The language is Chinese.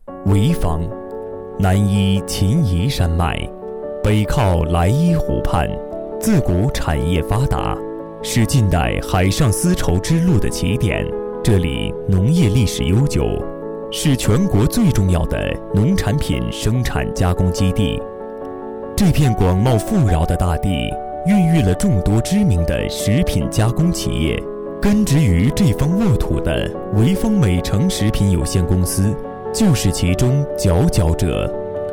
潍坊，南依秦夷山脉，北靠莱伊湖畔，自古产业发达，是近代海上丝绸之路的起点。这里农业历史悠久，是全国最重要的农产品生产加工基地。这片广袤富饶的大地，孕育了众多知名的食品加工企业。根植于这方沃土的潍坊美诚食品有限公司，就是其中佼佼者。